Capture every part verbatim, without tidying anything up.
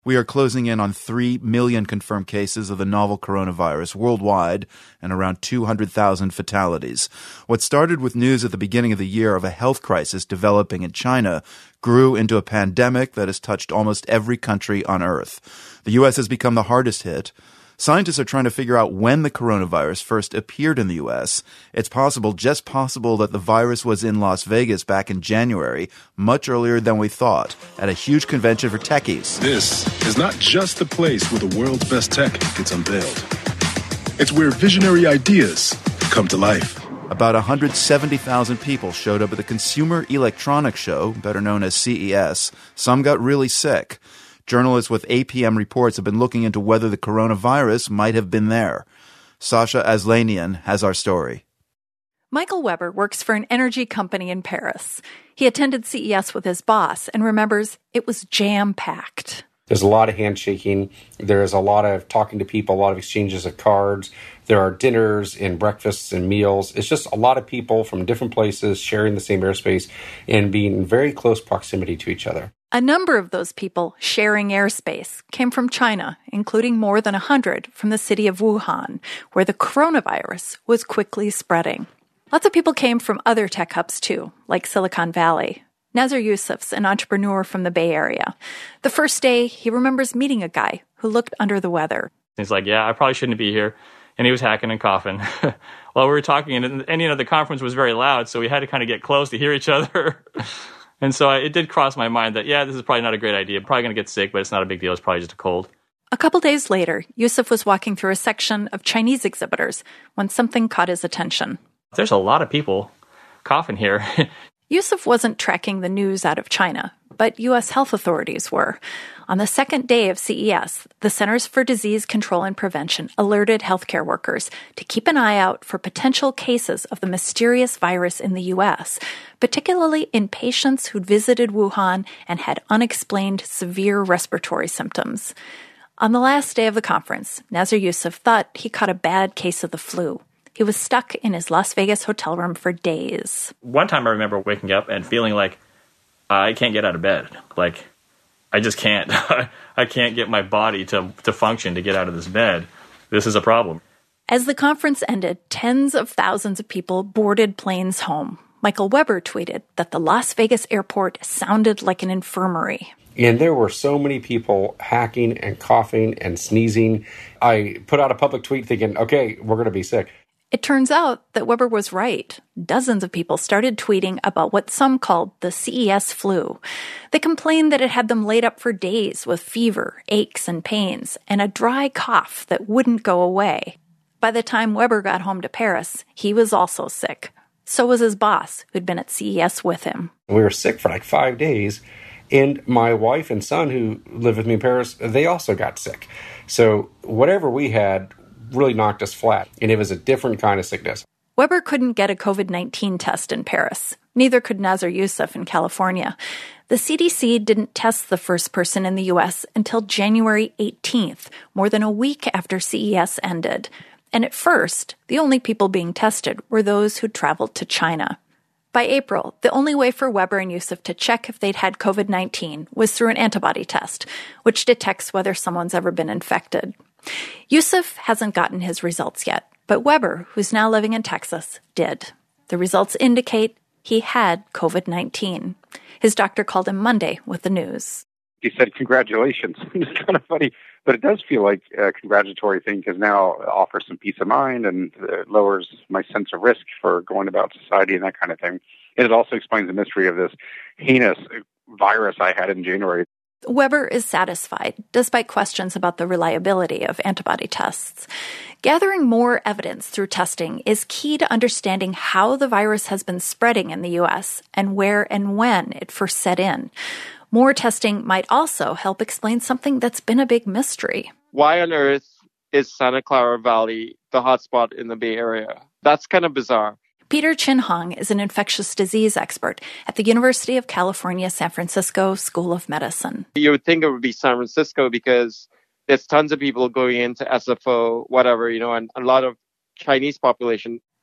We are closing in on three million confirmed cases of the novel coronavirus worldwide and around two hundred thousand fatalities. What started with news at the beginning of the year of a health crisis developing in China grew into a pandemic that has touched almost every country on Earth. The U S has become the hardest hit. Scientists are trying to figure out when the coronavirus first appeared in the U S. It's possible, just possible, that the virus was in Las Vegas back in January, much earlier than we thought, at a huge convention for techies. This is not just the place where the world's best tech gets unveiled. It's where visionary ideas come to life. About one hundred seventy thousand people showed up at the Consumer Electronics Show, better known as C E S. Some got really sick. Journalists with A P M Reports have been looking into whether the coronavirus might have been there. Sasha Aslanian has our story. Michael Weber works for an energy company in Paris. He attended C E S with his boss and remembers it was jam-packed. There's a lot of handshaking. There's a lot of talking to people, a lot of exchanges of cards. There are dinners and breakfasts and meals. It's just a lot of people from different places sharing the same airspace and being in very close proximity to each other. A number of those people sharing airspace came from China, including more than one hundred from the city of Wuhan, where the coronavirus was quickly spreading. Lots of people came from other tech hubs too, like Silicon Valley. Nazar Yusuf's an entrepreneur from the Bay Area. The first day, he remembers meeting a guy who looked under the weather. He's like, yeah, I probably shouldn't be here. And he was hacking and coughing while we were talking. And, and, you know, the conference was very loud, so we had to kind of get close to hear each other. And so I, it did cross my mind that, yeah, this is probably not a great idea. I'm probably going to get sick, but it's not a big deal. It's probably just a cold. A couple days later, Yusuf was walking through a section of Chinese exhibitors when something caught his attention. There's a lot of people coughing here. Yusuf wasn't tracking the news out of China, but U S health authorities were. On the second day of C E S, the Centers for Disease Control and Prevention alerted healthcare workers to keep an eye out for potential cases of the mysterious virus in the U S, particularly in patients who'd visited Wuhan and had unexplained severe respiratory symptoms. On the last day of the conference, Nazar Yusuf thought he caught a bad case of the flu. He was stuck in his Las Vegas hotel room for days. One time I remember waking up and feeling like uh, I can't get out of bed. Like, I just can't. I can't get my body to, to function to get out of this bed. This is a problem. As the conference ended, tens of thousands of people boarded planes home. Michael Weber tweeted that the Las Vegas airport sounded like an infirmary. And there were so many people hacking and coughing and sneezing. I put out a public tweet thinking, okay, we're going to be sick. It turns out that Weber was right. Dozens of people started tweeting about what some called the C E S flu. They complained that it had them laid up for days with fever, aches, and pains, and a dry cough that wouldn't go away. By the time Weber got home to Paris, he was also sick. So was his boss, who'd been at C E S with him. We were sick for like five days, and my wife and son, who live with me in Paris, they also got sick. So whatever we had really knocked us flat, and it was a different kind of sickness. Weber couldn't get a covid nineteen test in Paris. Neither could Nazar Yusuf in California. The C D C didn't test the first person in the U S until January eighteenth, more than a week after C E S ended. And at first, the only people being tested were those who traveled to China. By April, the only way for Weber and Yusuf to check if they'd had covid nineteen was through an antibody test, which detects whether someone's ever been infected. Yusuf hasn't gotten his results yet, but Weber, who's now living in Texas, did. The results indicate he had covid nineteen. His doctor called him Monday with the news. He said, congratulations. It's kind of funny, but it does feel like a congratulatory thing because now it offers some peace of mind and it lowers my sense of risk for going about society and that kind of thing. And it also explains the mystery of this heinous virus I had in January. Weber is satisfied, despite questions about the reliability of antibody tests. Gathering more evidence through testing is key to understanding how the virus has been spreading in the U S and where and when it first set in. More testing might also help explain something that's been a big mystery. Why on earth is Santa Clara Valley the hotspot in the Bay Area? That's kind of bizarre. Peter Chin Hong is an infectious disease expert at the University of California, San Francisco School of Medicine. You would think it would be San Francisco because there's tons of people going into S F O, whatever, you know, and a lot of Chinese population.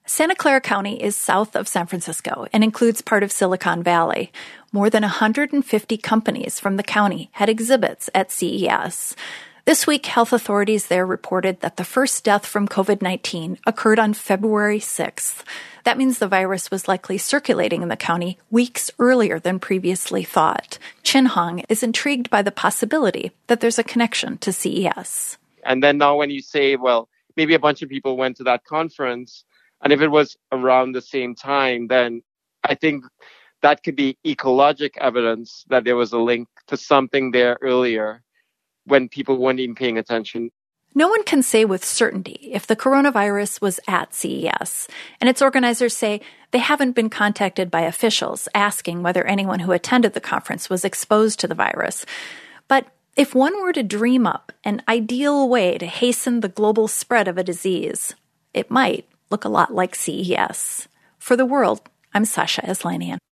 Santa Clara County is south of San Francisco and includes part of Silicon Valley. More than one hundred fifty companies from the county had exhibits at C E S. This week, health authorities there reported that the first death from covid nineteen occurred on February sixth. That means the virus was likely circulating in the county weeks earlier than previously thought. Chin Hong is intrigued by the possibility that there's a connection to C E S. And then now when you say, well, maybe a bunch of people went to that conference, and if it was around the same time, then I think that could be ecologic evidence that there was a link to something there earlier when people weren't even paying attention. No one can say with certainty if the coronavirus was at C E S, and its organizers say they haven't been contacted by officials asking whether anyone who attended the conference was exposed to the virus. But if one were to dream up an ideal way to hasten the global spread of a disease, it might look a lot like C E S. For The World, I'm Sasha Aslanian.